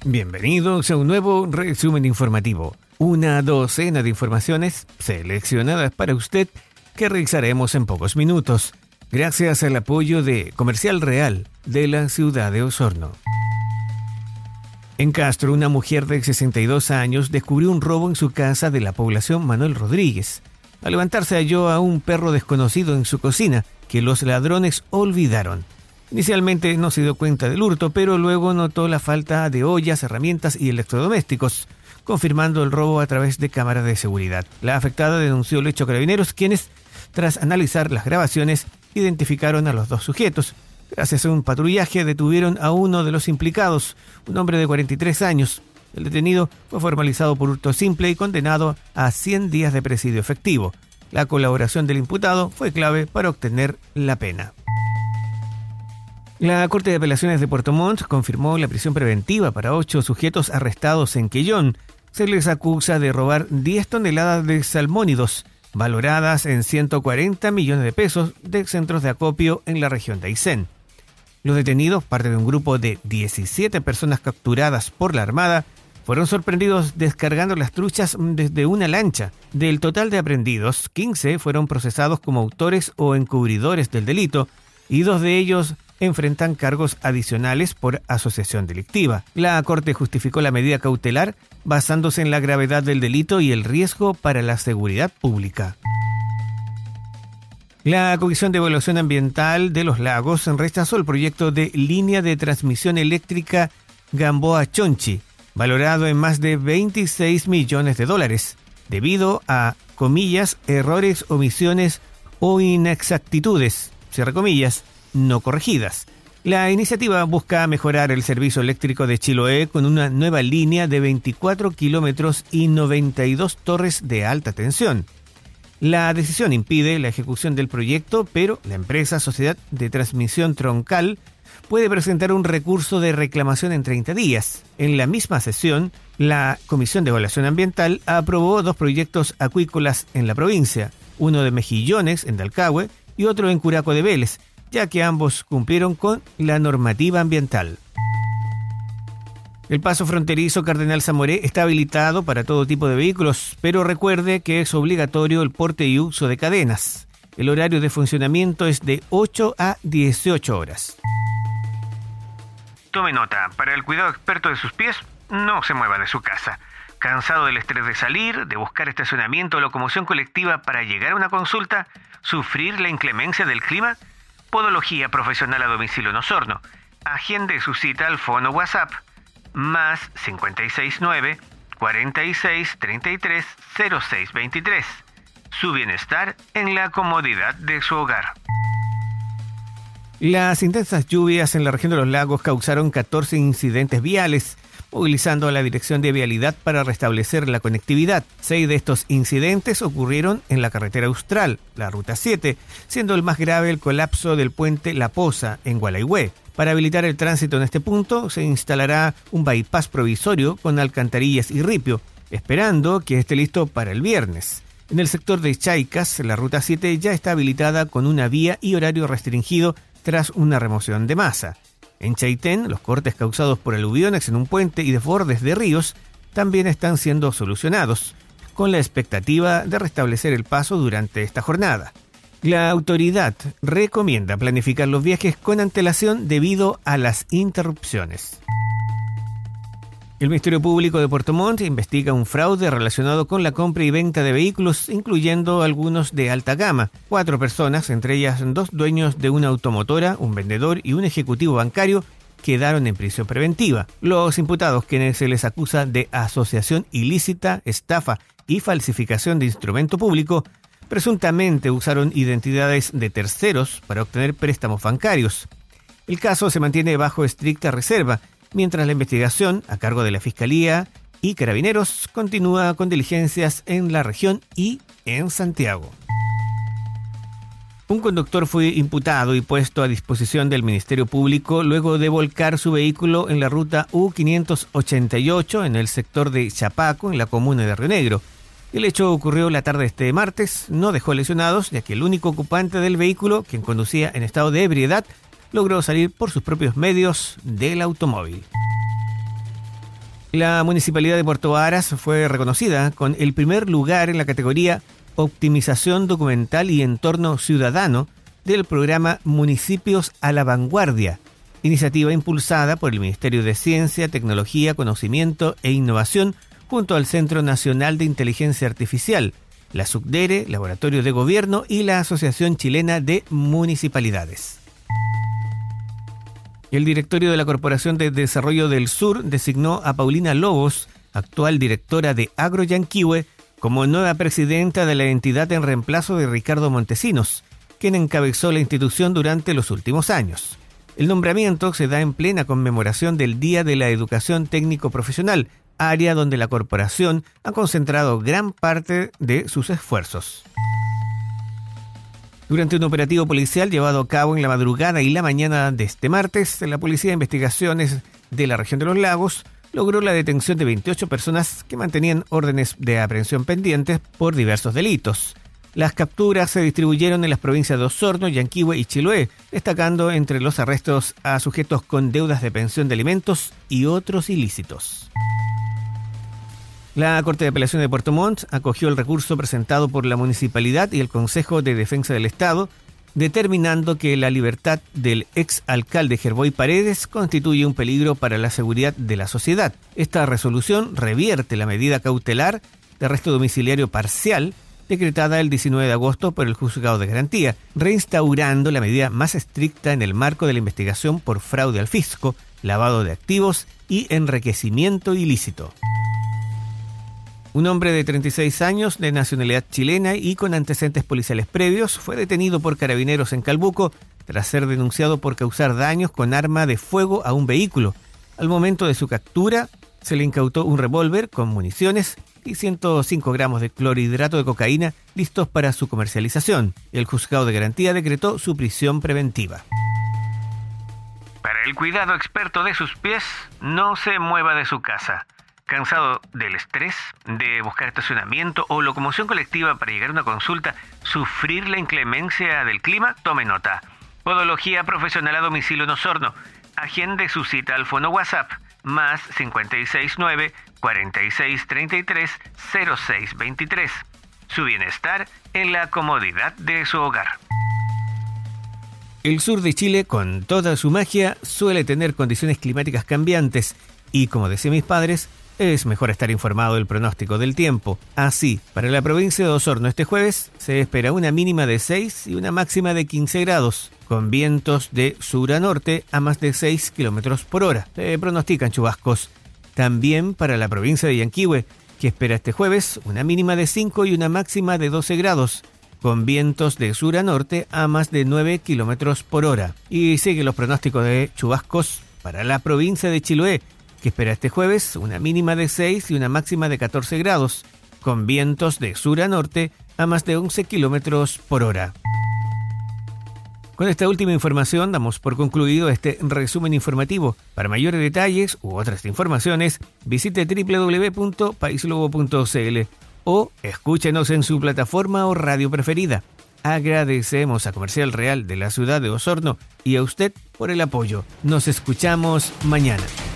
Bienvenidos a un nuevo resumen informativo. Una docena de informaciones seleccionadas para usted que revisaremos en pocos minutos, gracias al apoyo de Comercial Real de la ciudad de Osorno. En Castro, una mujer de 62 años descubrió un robo en su casa de la población Manuel Rodríguez. Al levantarse halló a un perro desconocido en su cocina que los ladrones olvidaron. Inicialmente no se dio cuenta del hurto, pero luego notó la falta de ollas, herramientas y electrodomésticos, confirmando el robo a través de cámaras de seguridad. La afectada denunció el hecho a Carabineros, quienes, tras analizar las grabaciones, identificaron a los dos sujetos. Gracias a un patrullaje detuvieron a uno de los implicados, un hombre de 43 años. El detenido fue formalizado por hurto simple y condenado a 100 días de presidio efectivo. La colaboración del imputado fue clave para obtener la pena. La Corte de Apelaciones de Puerto Montt confirmó la prisión preventiva para 8 sujetos arrestados en Quellón. Se les acusa de robar 10 toneladas de salmónidos, valoradas en 140 millones de pesos, de centros de acopio en la región de Aysén. Los detenidos, parte de un grupo de 17 personas capturadas por la Armada, fueron sorprendidos descargando las truchas desde una lancha. Del total de aprehendidos, 15 fueron procesados como autores o encubridores del delito, y 2 de ellos enfrentan cargos adicionales por asociación delictiva. La Corte justificó la medida cautelar basándose en la gravedad del delito y el riesgo para la seguridad pública. La Comisión de Evaluación Ambiental de los Lagos rechazó el proyecto de línea de transmisión eléctrica Gamboa-Chonchi, valorado en más de $26 millones, debido a, comillas, errores, omisiones o inexactitudes, cierre comillas, no corregidas. La iniciativa busca mejorar el servicio eléctrico de Chiloé con una nueva línea de 24 kilómetros y 92 torres de alta tensión. La decisión impide la ejecución del proyecto, pero la empresa Sociedad de Transmisión Troncal puede presentar un recurso de reclamación en 30 días. En la misma sesión, la Comisión de Evaluación Ambiental aprobó 2 proyectos acuícolas en la provincia, uno de Mejillones, en Dalcahue, y otro en Curaco de Vélez, ya que ambos cumplieron con la normativa ambiental. El paso fronterizo Cardenal Zamoré está habilitado para todo tipo de vehículos, pero recuerde que es obligatorio el porte y uso de cadenas. El horario de funcionamiento es de 8 a 18 horas. Tome nota, para el cuidado experto de sus pies, no se mueva de su casa. ¿Cansado del estrés de salir, de buscar estacionamiento o locomoción colectiva para llegar a una consulta? ¿Sufrir la inclemencia del clima? Podología profesional a domicilio en Osorno. Agende su cita al fono WhatsApp más 569 46 33 06 23. Su bienestar en la comodidad de su hogar. Las intensas lluvias en la región de los lagos causaron 14 incidentes viales, movilizando a la Dirección de Vialidad para restablecer la conectividad. 6 de estos incidentes ocurrieron en la carretera Austral, la Ruta 7, siendo el más grave el colapso del puente La Poza, en Gualaihue. Para habilitar el tránsito en este punto, se instalará un bypass provisorio con alcantarillas y ripio, esperando que esté listo para el viernes. En el sector de Chaicas, la Ruta 7 ya está habilitada con una vía y horario restringido tras una remoción de masa. En Chaitén, los cortes causados por aluviones en un puente y desbordes de ríos también están siendo solucionados, con la expectativa de restablecer el paso durante esta jornada. La autoridad recomienda planificar los viajes con antelación debido a las interrupciones. El Ministerio Público de Puerto Montt investiga un fraude relacionado con la compra y venta de vehículos, incluyendo algunos de alta gama. 4 personas, entre ellas 2 dueños de una automotora, un vendedor y un ejecutivo bancario, quedaron en prisión preventiva. Los imputados, quienes se les acusa de asociación ilícita, estafa y falsificación de instrumento público, presuntamente usaron identidades de terceros para obtener préstamos bancarios. El caso se mantiene bajo estricta reserva, mientras la investigación, a cargo de la Fiscalía y Carabineros, continúa con diligencias en la región y en Santiago. Un conductor fue imputado y puesto a disposición del Ministerio Público luego de volcar su vehículo en la ruta U588 en el sector de Chapaco, en la comuna de Río Negro. El hecho ocurrió la tarde de este martes, no dejó lesionados, ya que el único ocupante del vehículo, quien conducía en estado de ebriedad, logró salir por sus propios medios del automóvil. La Municipalidad de Puerto Varas fue reconocida con el primer lugar en la categoría Optimización Documental y Entorno Ciudadano del programa Municipios a la Vanguardia, iniciativa impulsada por el Ministerio de Ciencia, Tecnología, Conocimiento e Innovación junto al Centro Nacional de Inteligencia Artificial, la SUCDERE, Laboratorio de Gobierno y la Asociación Chilena de Municipalidades. El directorio de la Corporación de Desarrollo del Sur designó a Paulina Lobos, actual directora de Agroyanquihue, como nueva presidenta de la entidad en reemplazo de Ricardo Montesinos, quien encabezó la institución durante los últimos años. El nombramiento se da en plena conmemoración del Día de la Educación Técnico Profesional, área donde la corporación ha concentrado gran parte de sus esfuerzos. Durante un operativo policial llevado a cabo en la madrugada y la mañana de este martes, la Policía de Investigaciones de la región de los Lagos logró la detención de 28 personas que mantenían órdenes de aprehensión pendientes por diversos delitos. Las capturas se distribuyeron en las provincias de Osorno, Yanquihue y Chiloé, destacando entre los arrestos a sujetos con deudas de pensión de alimentos y otros ilícitos. La Corte de Apelación de Puerto Montt acogió el recurso presentado por la Municipalidad y el Consejo de Defensa del Estado, determinando que la libertad del exalcalde Gerboy Paredes constituye un peligro para la seguridad de la sociedad. Esta resolución revierte la medida cautelar de arresto domiciliario parcial decretada el 19 de agosto por el Juzgado de Garantía, reinstaurando la medida más estricta en el marco de la investigación por fraude al fisco, lavado de activos y enriquecimiento ilícito. Un hombre de 36 años, de nacionalidad chilena y con antecedentes policiales previos, fue detenido por carabineros en Calbuco tras ser denunciado por causar daños con arma de fuego a un vehículo. Al momento de su captura, se le incautó un revólver con municiones y 105 gramos de clorhidrato de cocaína listos para su comercialización. El Juzgado de Garantía decretó su prisión preventiva. Para el cuidado experto de sus pies, no se mueva de su casa. ¿Cansado del estrés, de buscar estacionamiento o locomoción colectiva para llegar a una consulta, sufrir la inclemencia del clima? Tome nota. Podología Profesional a Domicilio en Osorno. Agende su cita al fono WhatsApp más 569-4633-0623. Su bienestar en la comodidad de su hogar. El sur de Chile, con toda su magia, suele tener condiciones climáticas cambiantes y, como decían mis padres, es mejor estar informado del pronóstico del tiempo. Así, para la provincia de Osorno este jueves se espera una mínima de 6 y una máxima de 15 grados, con vientos de sur a norte a más de 6 kilómetros por hora. Se pronostican chubascos. También para la provincia de Yanquihue, que espera este jueves una mínima de 5 y una máxima de 12 grados, con vientos de sur a norte a más de 9 kilómetros por hora. Y siguen los pronósticos de chubascos para la provincia de Chiloé, que espera este jueves una mínima de 6 y una máxima de 14 grados, con vientos de sur a norte a más de 11 kilómetros por hora. Con esta última información damos por concluido este resumen informativo. Para mayores detalles u otras informaciones, visite www.paislobo.cl o escúchenos en su plataforma o radio preferida. Agradecemos a Comercial Real de la ciudad de Osorno y a usted por el apoyo. Nos escuchamos mañana.